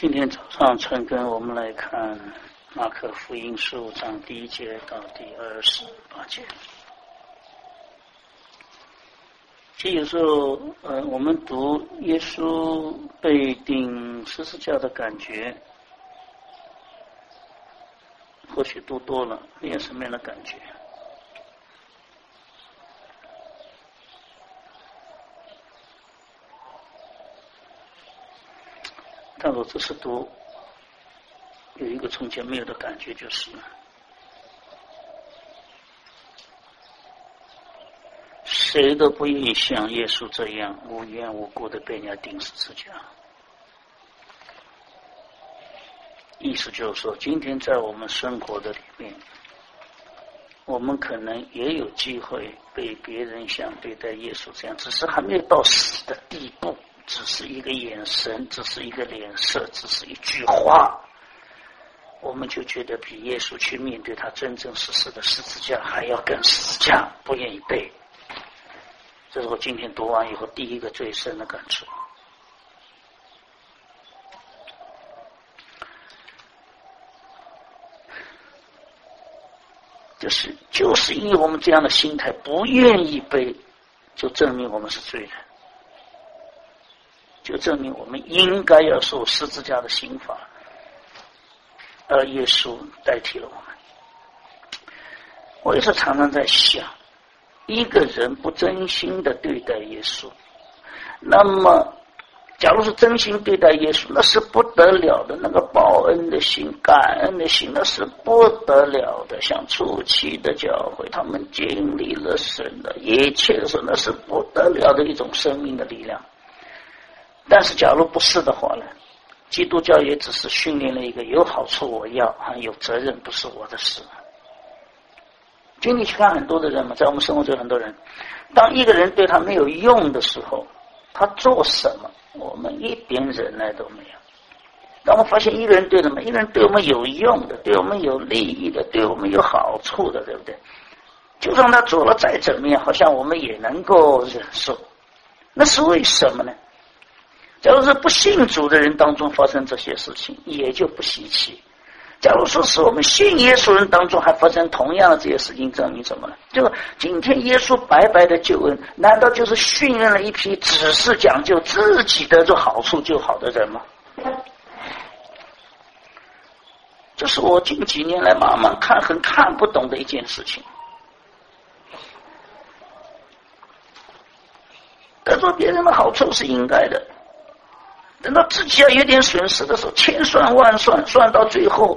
今天早上陈根我们来看马可福音15章第1节到第28节。其实有时候我们读耶稣被钉十字架的感觉，或许读多了没有什么样的感觉，但我这次读有一个从前没有的感觉，就是谁都不愿意像耶稣这样无缘无故的被人家钉十字架。意思就是说，今天在我们生活的里面，我们可能也有机会被别人像对待耶稣这样，只是还没有到死的地步，只是一个眼神，只是一个脸色，只是一句话，我们就觉得比耶稣去面对他真正实施的十字架还要更十字架，不愿意背。这是我今天读完以后第一个最深的感触。就是因为我们这样的心态不愿意背，就证明我们是罪人，就证明我们应该要受十字架的刑罚，而耶稣代替了我们。我也是常常在想，一个人不真心的对待耶稣，那么假如是真心对待耶稣，那是不得了的，那个报恩的心、感恩的心，那是不得了的。像初期的教会，他们经历了神的一切的时候，那是不得了的一种生命的力量。但是假如不是的话呢，基督教也只是训练了一个有好处我要，有责任不是我的事。今天去看很多的人嘛，在我们生活中很多人，当一个人对他没有用的时候，他做什么我们一点忍耐都没有。当我们发现一个人对我们有用的，对我们有利益的，对我们有好处的，对不对？就算他做了再怎么样，好像我们也能够忍受。那是为什么呢？假如是不信主的人当中发生这些事情，也就不稀奇。假如说是我们信耶稣人当中还发生同样的这些事情，证明什么呢？就今天耶稣白白的救恩，难道就是训练了一批只是讲究自己得着好处就好的人吗？这是我近几年来慢慢很看不懂的一件事情。得着别人的好处是应该的，等到自己要有点损失的时候，千算万算，算到最后，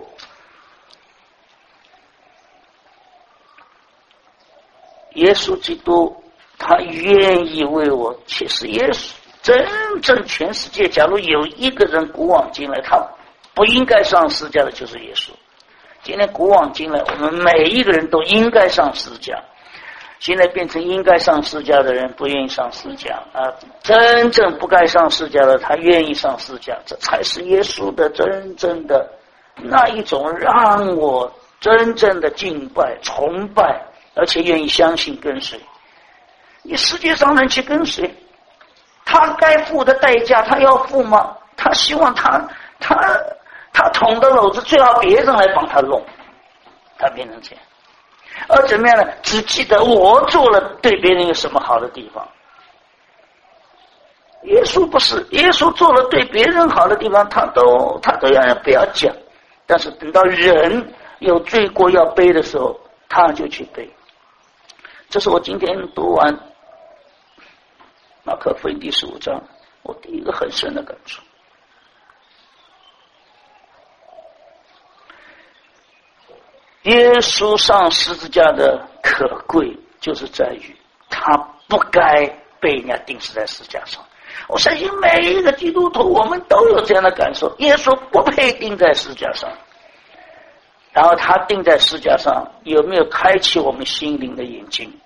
耶稣基督他愿意为我。其实耶稣真正全世界，假如有一个人古往今来他不应该上十字架的，就是耶稣。今天古往今来，我们每一个人都应该上十字架，现在变成应该上十字架的人不愿意上十字架真正不该上十字架的他愿意上十字架，这才是耶稣的真正的那一种让我真正的敬拜崇拜，而且愿意相信跟随。你世界上人去跟随他，该付的代价他要付吗？他希望他捅的篓子最好别人来帮他弄，他变成这样。而怎么样呢？只记得我做了对别人有什么好的地方。耶稣不是，耶稣做了对别人好的地方，他都要不要讲。但是等到人有罪过要背的时候，他就去背。这是我今天读完马可福音第15章，我第一个很深的感触。耶稣上十字架的可贵，就是在于他不该被人家钉死在十字架上。我相信每一个基督徒，我们都有这样的感受：耶稣不配钉在十字架上。然后他钉在十字架上，有没有开启我们心灵的眼睛，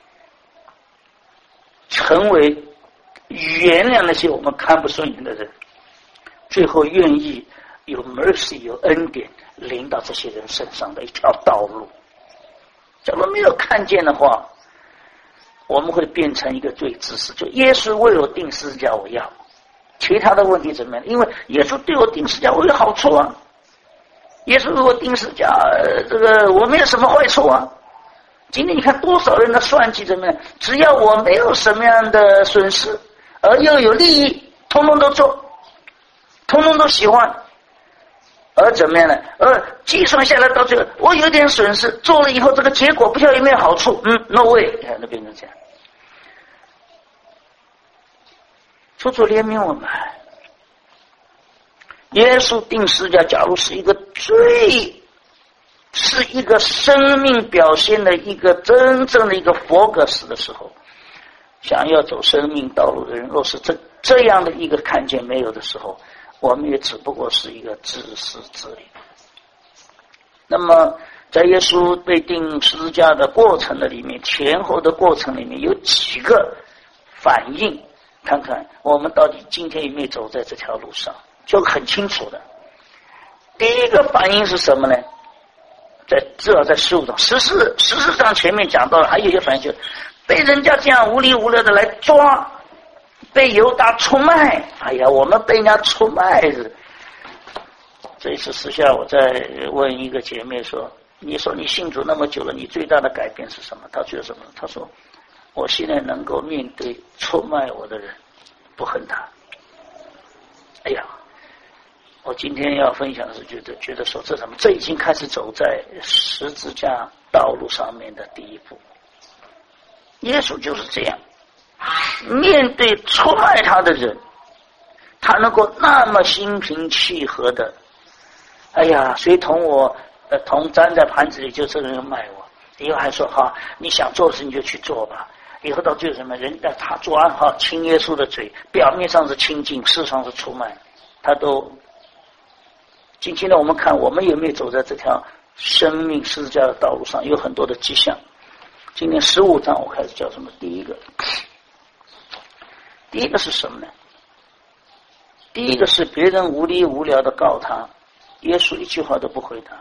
成为原谅那些我们看不顺眼的人，最后愿意有 mercy 有恩典临到这些人身上的一条道路。假如没有看见的话，我们会变成一个最自私，就耶稣为我钉十字架我要， 其他的问题怎么样？因为耶稣对我钉十字架我有好处啊，耶稣为我钉十字架，这个我没有什么坏处啊。今天你看多少人的算计怎么样？只要我没有什么样的损失，而又有利益，通通都做，通通都喜欢。而怎么样呢？而计算下来到最后，我有点损失，做了以后这个结果不知道有没有好处？No way， 那变成这样。求主怜悯我们。耶稣钉十字架，假如是一个生命表现的一个真正的一个佛格斯的时候，想要走生命道路的人，若是这样的一个看见没有的时候，我们也只不过是一个自私自利。那么在耶稣被钉十字架的过程的里面，前后的过程里面有几个反应，看看我们到底今天有没有走在这条路上，就很清楚的。第一个反应是什么呢？至少在15章14章前面讲到了，还有一些反应就是被人家这样无理无乐的来抓，被犹大出卖。哎呀，我们被人家出卖了。这一次私下我在问一个姐妹说，你说你信主那么久了，你最大的改变是什么？她觉得什么？她说我现在能够面对出卖我的人不恨他。哎呀，我今天要分享的是觉得说这已经开始走在十字架道路上面的第一步。耶稣就是这样，面对出卖他的人，他能够那么心平气和的，哎呀，谁同我同沾在盘子里，就这个人卖我。以后还说哈，你想做的事你就去做吧。以后到最后什么人他做暗号亲耶稣的嘴，表面上是亲近，事实上是出卖，他都。今天呢，我们看我们有没有走在这条生命十字架的道路上，有很多的迹象。今天15章我开始叫什么？第一个是什么呢？第一个是别人无理无聊的告他，耶稣一句话都不回答。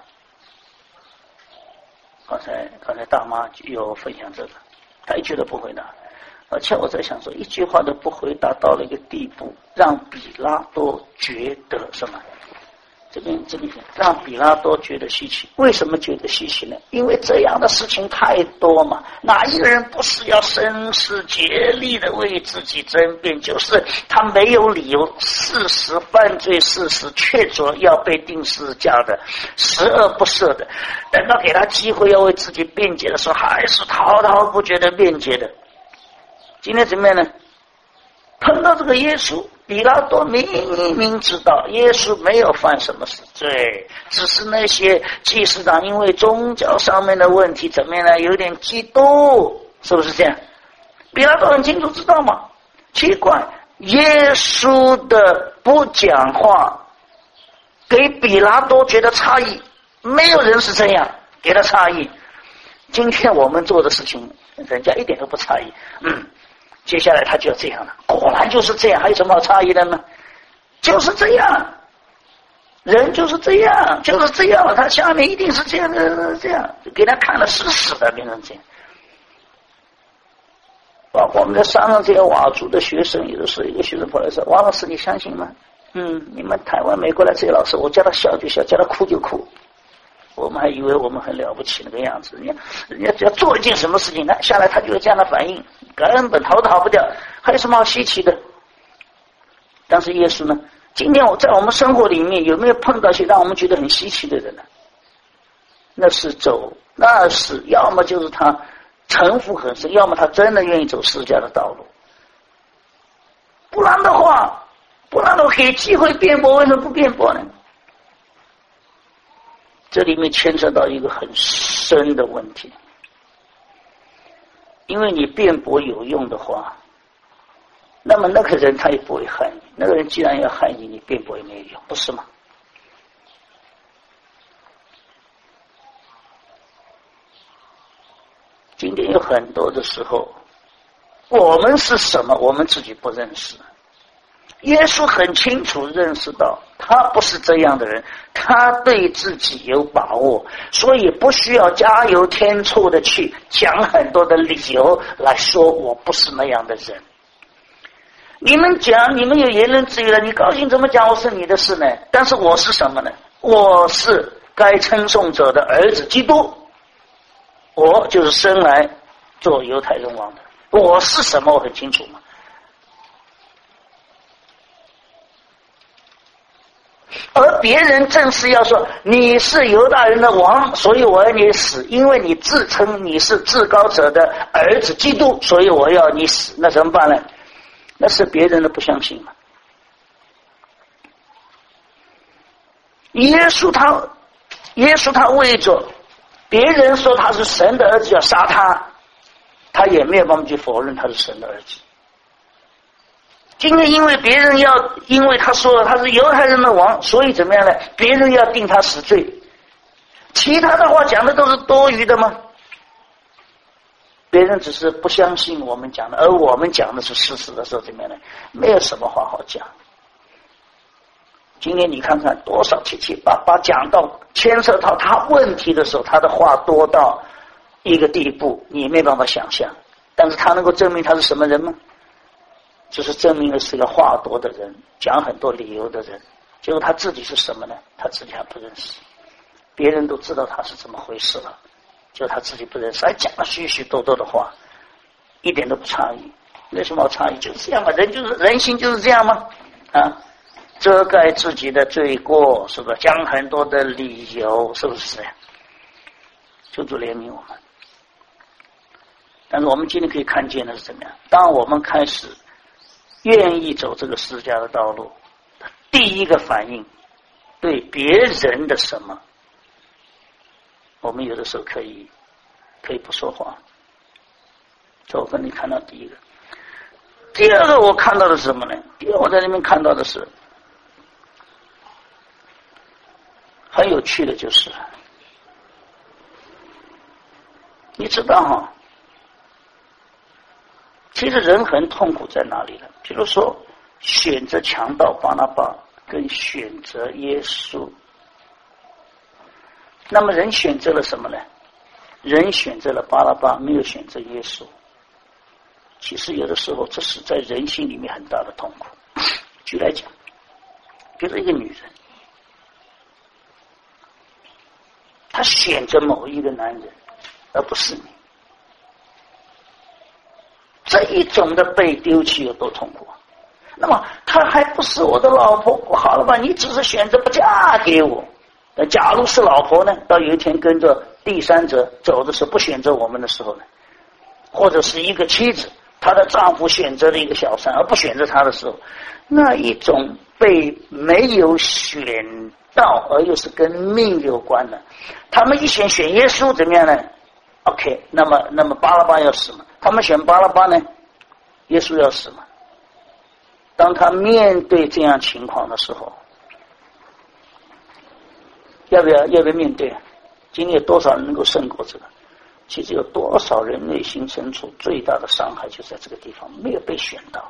刚才大妈有分享这个，他一句都不回答。而且我在想说，一句话都不回答到了一个地步，让比拉多觉得什么？这边让比拉多觉得稀奇。为什么觉得稀奇呢？因为这样的事情太多嘛，哪一个人不是要声嘶竭力的为自己争辩？就是他没有理由，犯罪事实确凿要被钉十字架的，十恶不赦的，等到给他机会要为自己辩解的时候，还是滔滔不绝的辩解的。今天怎么样呢？碰到这个耶稣，比拉多明明知道耶稣没有犯什么罪，只是那些祭司长因为宗教上面的问题怎么样呢？有点嫉妒，是不是这样？比拉多很清楚知道吗？奇怪，耶稣的不讲话给比拉多觉得诧异，没有人是这样给他诧异。今天我们做的事情人家一点都不诧异，接下来他就要这样了，果然就是这样，还有什么好诧异的呢？就是这样，人就是这样，他下面一定是这样的，这样给他看了死死的，变成这样。包括我们在山上这些佤族的学生，有的时候一个学生跑来说：“王老师，你相信吗？你们台湾、美国来这些老师，我叫他笑就笑，叫他哭就哭。”我们还以为我们很了不起那个样子，人家只要做一件什么事情，下来他就有这样的反应，根本逃都逃不掉，还有什么好稀奇的？但是耶稣呢？今天在我们生活里面有没有碰到一些让我们觉得很稀奇的人呢？那是要么就是他城府很深，要么他真的愿意走十字架的道路。不然的话给机会辩驳，为什么不辩驳呢？这里面牵扯到一个很深的问题，因为你辩驳有用的话，那么那个人他也不会害你，那个人既然要害你，你辩驳也没有用，不是吗？今天有很多的时候，我们是什么，我们自己不认识。耶稣很清楚认识到他不是这样的人，他对自己有把握，所以不需要加油添醋的去讲很多的理由来说我不是那样的人。 你们讲，你们有言论自由了，你高兴怎么讲我是你的事呢？但是我是什么呢？我是该称颂者的儿子基督，我就是生来做犹太人王的。我是什么？我很清楚嘛。而别人正是要说你是犹大人的王，所以我要你死，因为你自称你是至高者的儿子基督，所以我要你死。那怎么办呢？那是别人的不相信嘛。耶稣他为着别人说他是神的儿子要杀他，他也没有办法去否认他是神的儿子。今天因为别人因为他说了他是犹太人的王，所以怎么样呢？别人要定他死罪，其他的话讲的都是多余的吗？别人只是不相信我们讲的，而我们讲的是事实的时候，怎么样呢？没有什么话好讲。今天你看看多少七七八八讲到牵涉到他问题的时候，他的话多到一个地步，你没办法想象。但是他能够证明他是什么人吗？就是证明的是个话多的人，讲很多理由的人。结果他自己是什么呢？他自己还不认识，别人都知道他是怎么回事了，就他自己不认识，还讲了许许多多的话，一点都不诧异。为什么要诧异？就是这样嘛，人心就是这样嘛，啊，遮盖自己的罪过，是不是？讲很多的理由，是不是这样？求主怜悯我们。但是我们今天可以看见的是怎么样？当我们开始愿意走这个释迦的道路，第一个反应对别人的什么，我们有的时候可以不说话。这我跟你看到第一个。第二个我看到的是什么呢？第二个我在那边看到的是很有趣的，就是你知道哈，其实人很痛苦在哪里呢？比如说选择强盗巴拿巴跟选择耶稣，那么人选择了什么呢？人选择了巴拿巴，没有选择耶稣。其实有的时候这是在人心里面很大的痛苦。举例来讲，比如一个女人，她选择某一个男人而不是你，这一种的被丢弃有多痛苦啊！那么她还不是我的老婆，好了吧，你只是选择不嫁给我。那假如是老婆呢，到有一天跟着第三者走的时候，不选择我们的时候呢，或者是一个妻子，她的丈夫选择了一个小三而不选择她的时候，那一种被没有选到而又是跟命有关的。他们一选耶稣怎么样呢？ OK， 那么巴拉巴要死嘛？他们选巴拉巴呢，耶稣要死嘛？当他面对这样情况的时候，要不要面对？今天有多少人能够胜过这个？其实有多少人内心深处最大的伤害就在这个地方，没有被选到。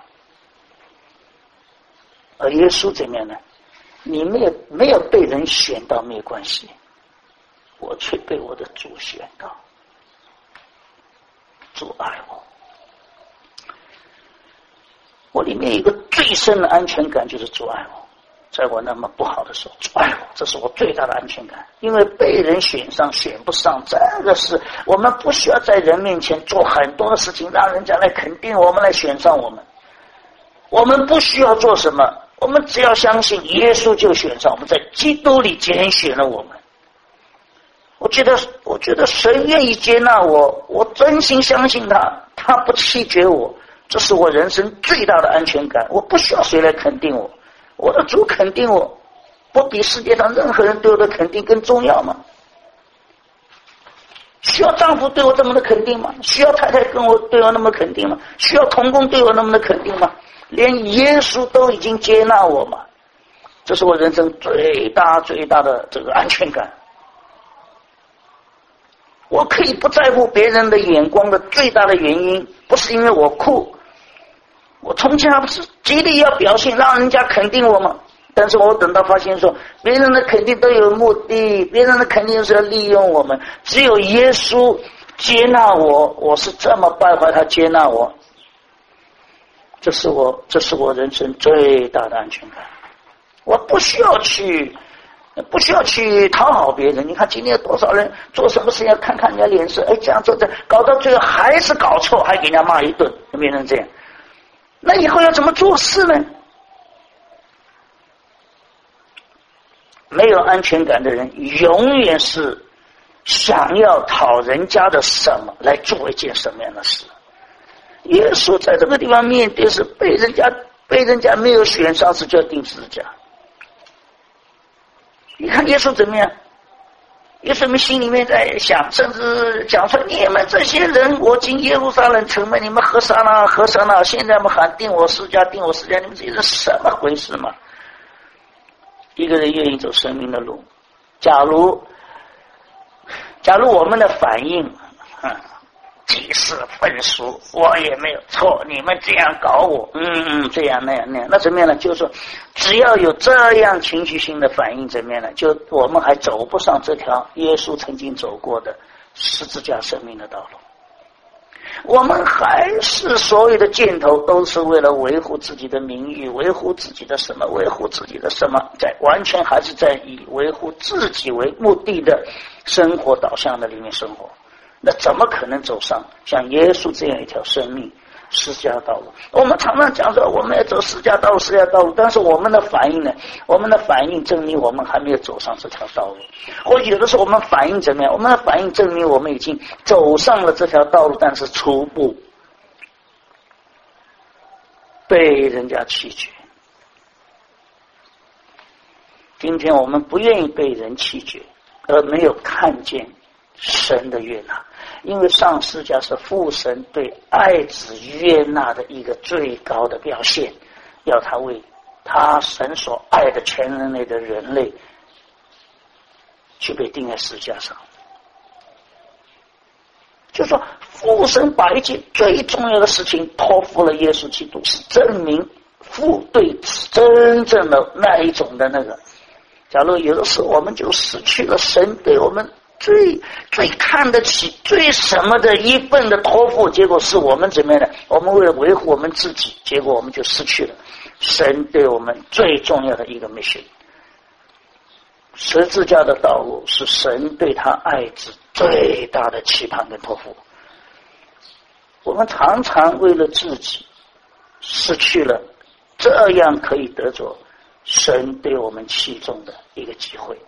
而耶稣怎么样呢？你没有被人选到没有关系，我却被我的主选到。主爱我，我里面有一个最深的安全感，就是主爱我。在我那么不好的时候，主爱我，这是我最大的安全感。因为被人选上选不上，这个是我们不需要在人面前做很多的事情让人家来肯定我们，来选上我们。我们不需要做什么，我们只要相信耶稣就选上我们，在基督里拣选了我们。我觉得神愿意接纳我，我真心相信他不弃绝我，这是我人生最大的安全感。我不需要谁来肯定我，我的主肯定我，不比世界上任何人对我的肯定更重要吗？需要丈夫对我这么的肯定吗？需要太太对我那么肯定吗？需要同工对我那么的肯定吗？连耶稣都已经接纳我嘛，这是我人生最大的这个安全感。我可以不在乎别人的眼光的最大的原因，不是因为我酷，我从前还不是极力要表现让人家肯定我吗？但是我等到发现说别人的肯定都有目的，别人的肯定是要利用我们，只有耶稣接纳我，我是这么败坏他接纳我， 这是我人生最大的安全感。我不需要去讨好别人。你看今天有多少人做什么事情要看看人家脸色，这样做的，搞到最后还是搞错，还给人家骂一顿，有没有人这样？那以后要怎么做事呢？没有安全感的人永远是想要讨人家的什么来做一件什么样的事。耶稣在这个地方面对是被人家没有选上，是就要钉十字架。你看耶稣怎么样？耶稣们心里面在想，甚至讲说：你们这些人，我进耶路撒冷城门，你们何沙那，现在我们喊定我十字架，你们这些人什么回事嘛？一个人愿意走生命的路，假如我们的反应，即是愤俗，我也没有错，你们这样搞我，这样那样，那怎么样呢？就是说，只要有这样情绪性的反应，怎么样呢？就我们还走不上这条耶稣曾经走过的十字架生命的道路。我们还是所有的箭头都是为了维护自己的名誉，维护自己的什么，在完全还是在以维护自己为目的的生活导向的里面生活。那怎么可能走上像耶稣这样一条生命十字架道路？我们常常讲说我们要走十字架道路，但是我们的反应呢？我们的反应证明我们还没有走上这条道路。或有的时候我们反应怎么样？我们的反应证明我们已经走上了这条道路，但是初步被人家弃绝。今天我们不愿意被人弃绝，而没有看见神的悦纳，因为上十字架是父神对爱子悦纳的一个最高的表现，要他为他神所爱的全人类的人类去被钉在十字架上。就是说父神把一件最重要的事情托付了耶稣基督，是证明父对真正的那一种的那个。假如有的时候我们就失去了神对我们最看得起最什么的一份的托付，结果是我们怎么样的？我们为了维护我们自己，结果我们就失去了神对我们最重要的一个 mission。 十字架的道路是神对他爱子最大的期盼跟托付。我们常常为了自己失去了这样可以得着神对我们器重的一个机会。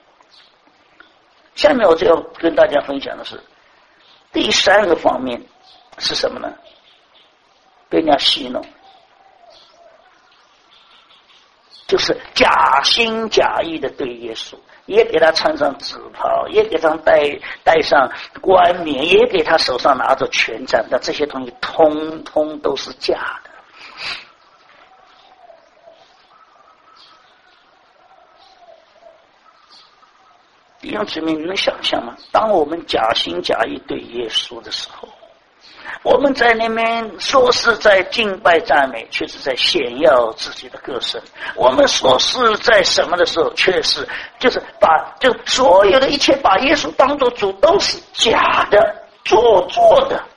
下面我就要跟大家分享的是第三个方面是什么呢？被人家戏弄，就是假心假意的对耶稣，也给他穿上紫袍，也给他戴上冠冕，也给他手上拿着权杖，但这些东西通通都是假的。弟兄姊妹，你能想象吗？当我们假心假意对耶稣的时候，我们在那边说是在敬拜赞美，却是在炫耀自己的个身。我们说是在什么的时候，却是就是就所有的一切把耶稣当作主都是假的、做作的。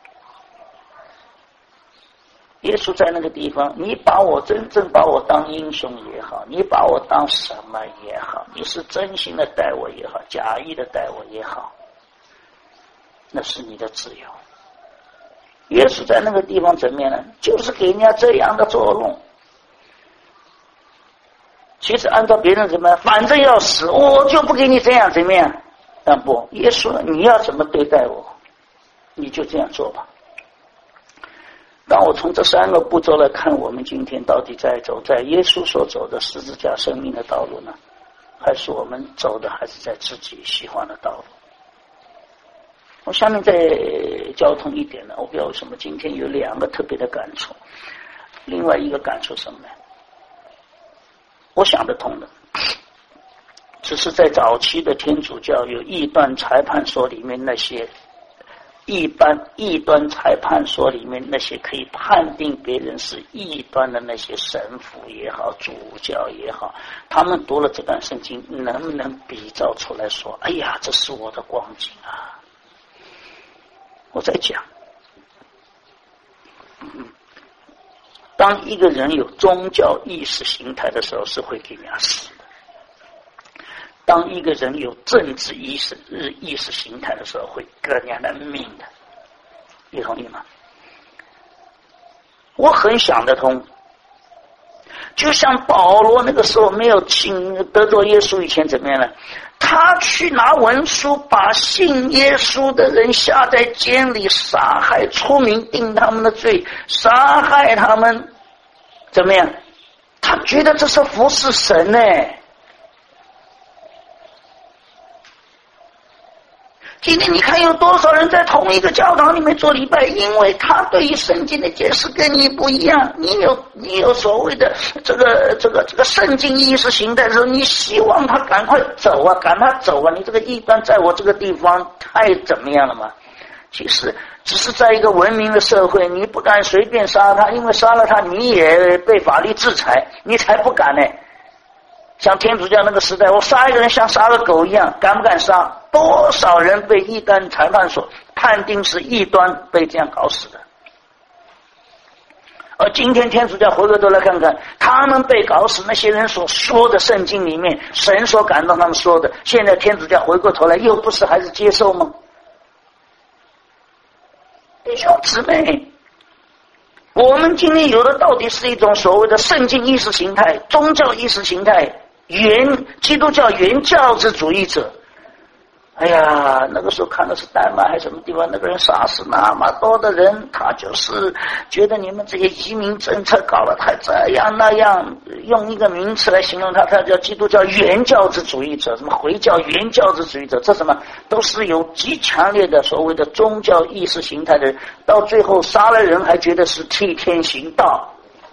耶稣在那个地方，你真正把我当英雄也好，你把我当什么也好，你是真心的待我也好，假意的待我也好，那是你的自由。耶稣在那个地方怎么样呢？就是给人家这样的作弄。其实按照别人怎么样，反正要死，我就不给你这样怎么样。但不，耶稣你要怎么对待我，你就这样做吧。当我从这三个步骤来看，我们今天到底在走在耶稣所走的十字架生命的道路呢，还是我们走的还是在自己喜欢的道路？我下面再交通一点呢，我不知道为什么今天有两个特别的感触。另外一个感触什么呢？我想得通的，只是在早期的天主教有异端裁判所里面那些异端裁判所里面那些可以判定别人是异端的那些神父也好，主教也好，他们读了这段圣经，能不能比照出来说，哎呀，这是我的光景啊？我在讲， 当一个人有宗教意识形态的时候，是会给人家死的；当一个人有政治意识形态的时候，会割人家的命的。你同意吗？我很想得通。就像保罗那个时候没有得着耶稣以前怎么样呢？他去拿文书把信耶稣的人下在监里，杀害，出名定他们的罪，杀害他们，怎么样？他觉得这是服侍神呢。今天你看有多少人在同一个教堂里面做礼拜，因为他对于圣经的解释跟你不一样，你有所谓的这个圣经意识形态的时候，你希望他赶快走啊，赶他走啊，你这个异端在我这个地方太怎么样了嘛？其实只是在一个文明的社会，你不敢随便杀他，因为杀了他你也被法律制裁，你才不敢呢。像天主教那个时代，我杀一个人像杀了狗一样，敢不敢杀？多少人被异端裁判所判定是异端，被这样搞死的。而今天天主教回过头来看看，他们被搞死，那些人所说的圣经里面，神所感动他们说的，现在天主教回过头来又不是还是接受吗？弟兄姊妹，我们今天有的到底是一种所谓的圣经意识形态、宗教意识形态、基督教原教旨主义者。哎呀，那个时候看的是丹麦还是什么地方，那个人杀死那么多的人，他就是觉得你们这些移民政策搞得太这样那样，用一个名词来形容他叫基督教原教旨主义者，什么回教原教旨主义者，这什么都是有极强烈的所谓的宗教意识形态的人，到最后杀了人还觉得是替天行道。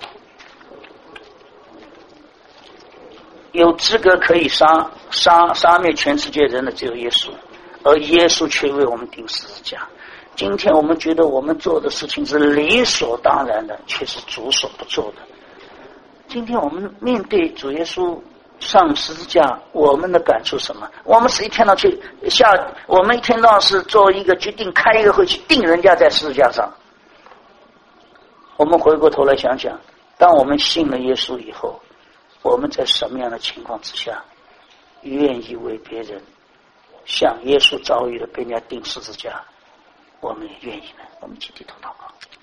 有资格可以杀灭全世界人的只有耶稣，而耶稣却为我们钉十字架。今天我们觉得我们做的事情是理所当然的，却是主所不做的。今天我们面对主耶稣上十字架，我们的感触什么？我们是一天到我们一天到是做一个决定，开一个会去定人家在十字架上。我们回过头来想想，当我们信了耶稣以后，我们在什么样的情况之下愿意为别人像耶稣遭遇的被人家钉十字架，我们也愿意呢？我们一起低头祷告。